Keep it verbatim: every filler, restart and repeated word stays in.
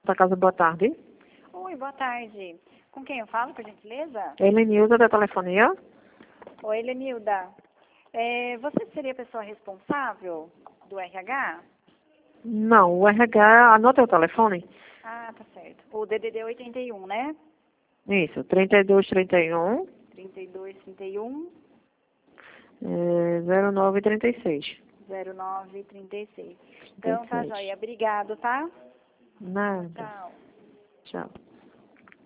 Santa Casa, boa tarde. Oi, boa tarde. Com quem eu falo, por gentileza? Helenilda, da telefonia. Oi, Lenilda. É, você seria a pessoa responsável do R H? Não, o R H, anota o telefone. Ah, tá certo. O D D D oitenta e um, né? Isso, trinta e dois, trinta e um, trinta e dois, trinta e um, é, zero nove, trinta e seis. zero nove, trinta e seis. Então, tá, trinta e seis. joia. Obrigado, tá? Nada. Tchau. Tchau.